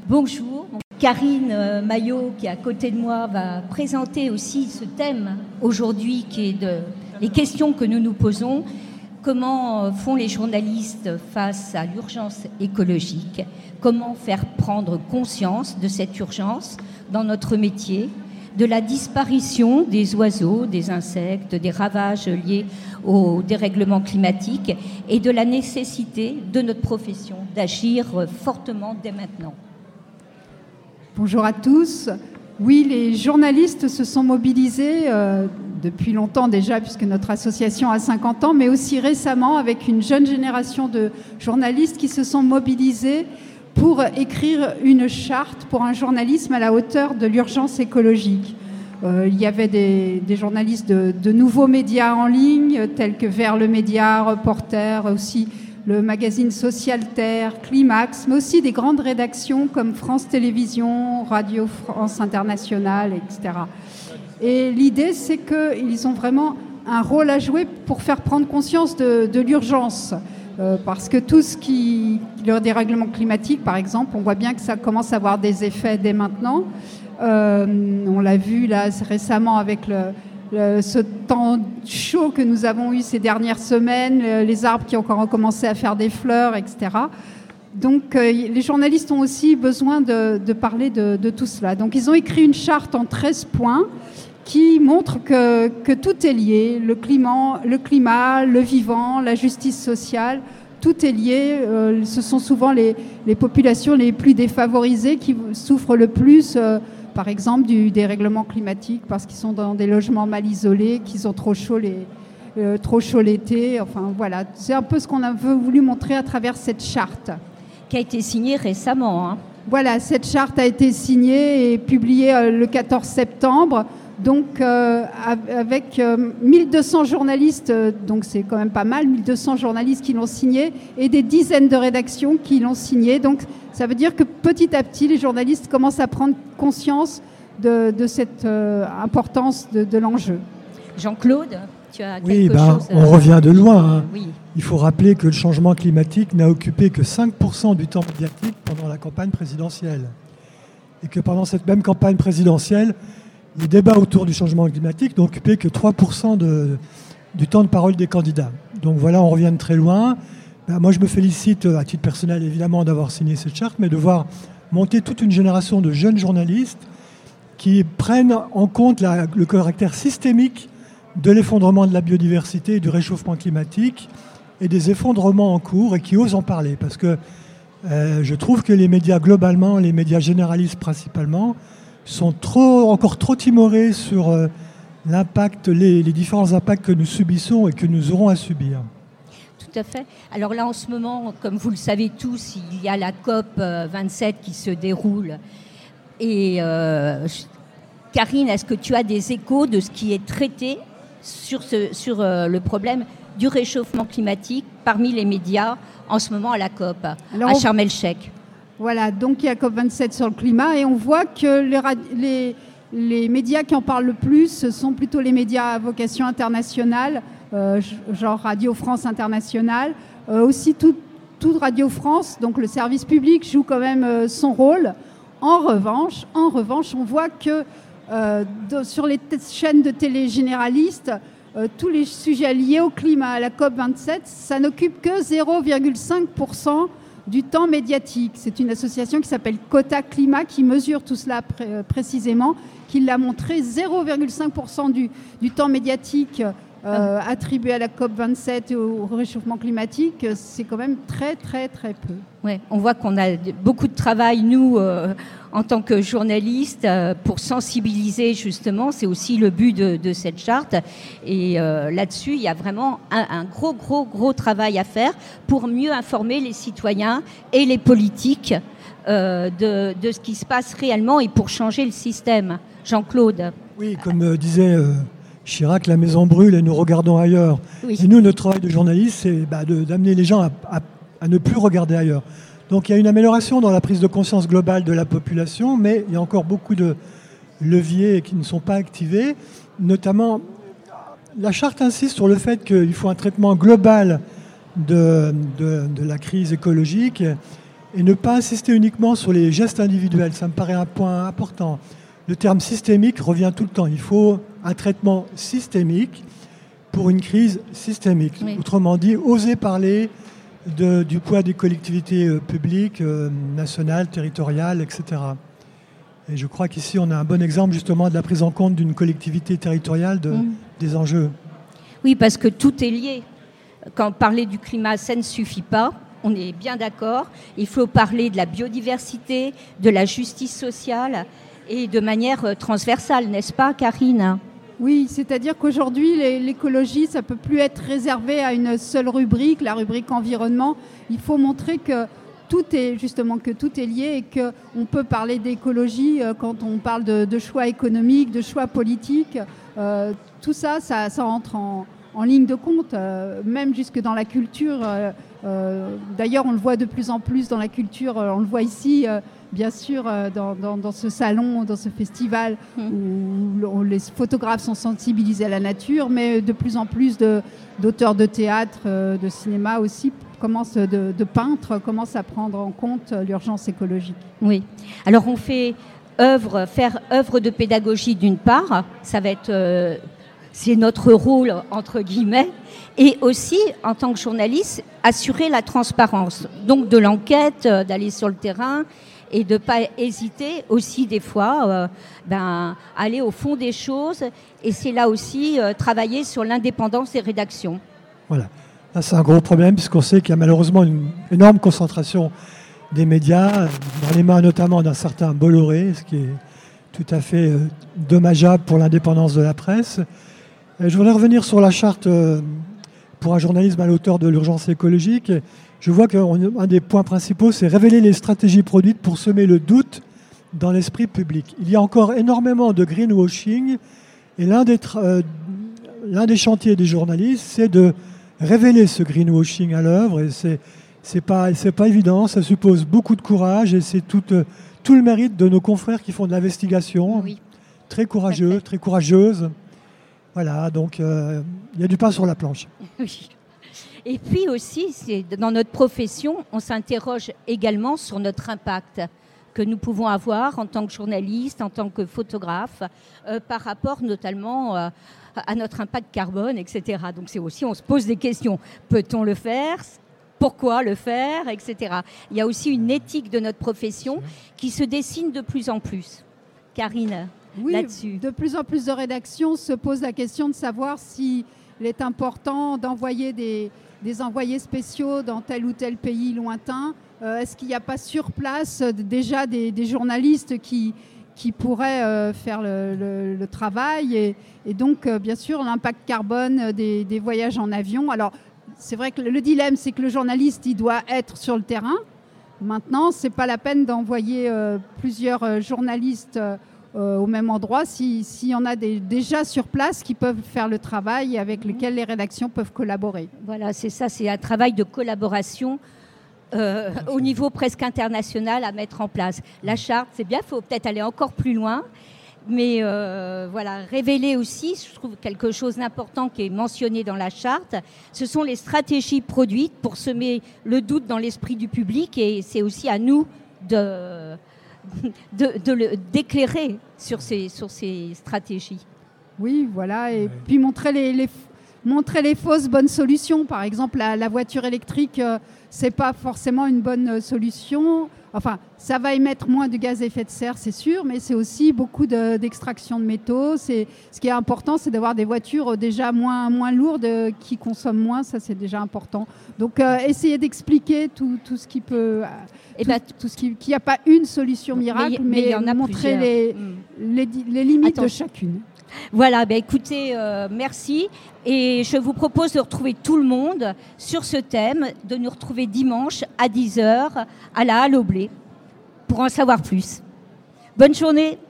Bonjour. Karine Maillot, qui est à côté de moi, va présenter aussi ce thème aujourd'hui, qui est les questions que nous nous posons. Comment font les journalistes face à l'urgence écologique? Comment faire prendre conscience de cette urgence dans notre métier, de la disparition des oiseaux, des insectes, des ravages liés au dérèglement climatique et de la nécessité de notre profession d'agir fortement dès maintenant? Bonjour à tous. Oui, les journalistes se sont mobilisés depuis longtemps déjà, puisque notre association a 50 ans, mais aussi récemment avec une jeune génération de journalistes qui se sont mobilisés pour écrire une charte pour un journalisme à la hauteur de l'urgence écologique. Il y avait des journalistes de nouveaux médias en ligne, tels que Vers le Média, Reporter, aussi le magazine Social Terre, Climax, mais aussi des grandes rédactions comme France Télévisions, Radio France Internationale, etc. Et l'idée, c'est qu'ils ont vraiment un rôle à jouer pour faire prendre conscience de l'urgence. Parce que tout ce le dérèglement climatique, par exemple, on voit bien que ça commence à avoir des effets dès maintenant. On l'a vu là récemment avec ce temps chaud que nous avons eu ces dernières semaines, les arbres qui ont encore commencé à faire des fleurs, etc. Donc les journalistes ont aussi besoin de parler de tout cela. Donc ils ont écrit une charte en 13 points qui montre que tout est lié, le climat, le vivant, la justice sociale, tout est lié. Ce sont souvent les populations les plus défavorisées qui souffrent le plus, par exemple, du dérèglement climatique, parce qu'ils sont dans des logements mal isolés, qu'ils ont trop chaud l'été. Enfin, voilà, c'est un peu ce qu'on a voulu montrer à travers cette charte. Qui a été signée récemment. Voilà, cette charte a été signée et publiée le 14 septembre. Donc, avec 1200 journalistes, donc c'est quand même pas mal, 1200 journalistes qui l'ont signé et des dizaines de rédactions qui l'ont signé. Donc, ça veut dire que petit à petit, les journalistes commencent à prendre conscience de cette importance de l'enjeu. Jean-Claude, tu as quelque chose on revient de loin. Oui. Il faut rappeler que le changement climatique n'a occupé que 5% du temps médiatique pendant la campagne présidentielle. Et que pendant cette même campagne présidentielle, les débats autour du changement climatique n'ont occupé que 3% du temps de parole des candidats. Donc voilà, on revient de très loin. Moi, je me félicite, à titre personnel évidemment, d'avoir signé cette charte, mais de voir monter toute une génération de jeunes journalistes qui prennent en compte le caractère systémique de l'effondrement de la biodiversité et du réchauffement climatique et des effondrements en cours et qui osent en parler. Parce que je trouve que les médias globalement, les médias généralistes principalement, sont encore trop timorés sur l'impact, les différents impacts que nous subissons et que nous aurons à subir. Tout à fait. Alors là, en ce moment, comme vous le savez tous, il y a la COP 27 qui se déroule. Et Karine, est-ce que tu as des échos de ce qui est traité sur le problème du réchauffement climatique parmi les médias en ce moment à la COP, à Sharm el-Sheikh? Voilà, donc il y a COP27 sur le climat et on voit que les médias qui en parlent le plus, ce sont plutôt les médias à vocation internationale, genre Radio France Internationale. Aussi toute Radio France, donc le service public joue quand même son rôle. En revanche, on voit que sur les chaînes de télé généralistes, tous les sujets liés au climat, à la COP27, ça n'occupe que 0,5% du temps médiatique. C'est une association qui s'appelle Quota Climat qui mesure tout cela précisément, qui l'a montré. 0,5% du temps médiatique attribué à la COP27 et au réchauffement climatique, c'est quand même très, très, très peu. Ouais, on voit qu'on a beaucoup de travail, nous, en tant que journalistes, pour sensibiliser, justement. C'est aussi le but de cette charte. Et là-dessus, il y a vraiment un gros travail à faire pour mieux informer les citoyens et les politiques de ce qui se passe réellement et pour changer le système. Jean-Claude. Oui, comme disait Chirac, la maison brûle et nous regardons ailleurs. Oui. Et nous, notre travail de journaliste, c'est d'amener les gens à ne plus regarder ailleurs. Donc il y a une amélioration dans la prise de conscience globale de la population, mais il y a encore beaucoup de leviers qui ne sont pas activés. Notamment, la charte insiste sur le fait qu'il faut un traitement global de la crise écologique et ne pas insister uniquement sur les gestes individuels. Ça me paraît un point important. Le terme systémique revient tout le temps. Il faut un traitement systémique pour une crise systémique. Oui. Autrement dit, oser parler du poids des collectivités publiques, nationales, territoriales, etc. Et je crois qu'ici, on a un bon exemple justement de la prise en compte d'une collectivité territoriale des enjeux. Oui, parce que tout est lié. Quand parler du climat, ça ne suffit pas. On est bien d'accord. Il faut parler de la biodiversité, de la justice sociale et de manière transversale, n'est-ce pas, Karine ? Oui, c'est-à-dire qu'aujourd'hui, l'écologie, ça ne peut plus être réservé à une seule rubrique, la rubrique environnement. Il faut montrer que tout est lié et qu'on peut parler d'écologie quand on parle de choix économiques, de choix politiques. Tout ça entre en ligne de compte, même jusque dans la culture. D'ailleurs, on le voit de plus en plus dans la culture, on le voit ici, bien sûr, dans ce salon, dans ce festival, où les photographes sont sensibilisés à la nature, mais de plus en plus d'auteurs de théâtre, de cinéma aussi, de peintres commencent à prendre en compte l'urgence écologique. Oui. Alors, on fait faire œuvre de pédagogie d'une part, ça va être... c'est notre rôle, entre guillemets, et aussi, en tant que journaliste, assurer la transparence. Donc, de l'enquête, d'aller sur le terrain et de ne pas hésiter aussi, des fois, aller au fond des choses. Et c'est là aussi travailler sur l'indépendance des rédactions. Voilà. Là, c'est un gros problème, puisqu'on sait qu'il y a malheureusement une énorme concentration des médias, dans les mains notamment d'un certain Bolloré, ce qui est tout à fait dommageable pour l'indépendance de la presse. Je voudrais revenir sur la charte pour un journalisme à la hauteur de l'urgence écologique. Je vois qu'un des points principaux, c'est révéler les stratégies produites pour semer le doute dans l'esprit public. Il y a encore énormément de greenwashing et l'un des chantiers des journalistes, c'est de révéler ce greenwashing à l'œuvre. Et c'est pas évident, ça suppose beaucoup de courage et c'est tout le mérite de nos confrères qui font de l'investigation, oui. Très courageux, très courageuses. Voilà, donc il y a du pain sur la planche. Oui. Et puis aussi, dans notre profession, on s'interroge également sur notre impact que nous pouvons avoir en tant que journaliste, en tant que photographe, par rapport notamment à notre impact carbone, etc. Donc c'est aussi, on se pose des questions. Peut-on le faire ? Pourquoi le faire, etc. Il y a aussi une éthique de notre profession qui se dessine de plus en plus. Karine, oui, là-dessus. De plus en plus de rédactions se posent la question de savoir s'il est important d'envoyer des envoyés spéciaux dans tel ou tel pays lointain. Est-ce qu'il n'y a pas sur place déjà des journalistes qui pourraient faire le travail et donc, bien sûr, l'impact carbone des voyages en avion. Alors, c'est vrai que le dilemme, c'est que le journaliste, il doit être sur le terrain. Maintenant, ce n'est pas la peine d'envoyer plusieurs journalistes au même endroit s'il y en a déjà sur place qui peuvent faire le travail et avec lesquels les rédactions peuvent collaborer. Voilà, c'est ça, c'est un travail de collaboration au niveau presque international à mettre en place. La charte, c'est bien, il faut peut-être aller encore plus loin. Mais voilà, révéler aussi, je trouve quelque chose d'important qui est mentionné dans la charte, ce sont les stratégies produites pour semer le doute dans l'esprit du public et c'est aussi à nous d'éclairer sur ces stratégies. Oui, voilà, et puis montrer les fausses bonnes solutions. Par exemple, la voiture électrique, c'est pas forcément une bonne solution. Enfin, ça va émettre moins de gaz à effet de serre, c'est sûr, mais c'est aussi beaucoup d'extraction de métaux. Ce qui est important, c'est d'avoir des voitures déjà moins lourdes, qui consomment moins, ça c'est déjà important. Donc, essayer d'expliquer tout ce qui peut... qu'il n'y a pas une solution miracle, mais montrer les limites de chacune. Voilà, écoutez, merci. Et je vous propose de retrouver tout le monde sur ce thème, de nous retrouver dimanche à 10h à la Halle au Blé pour en savoir plus. Bonne journée.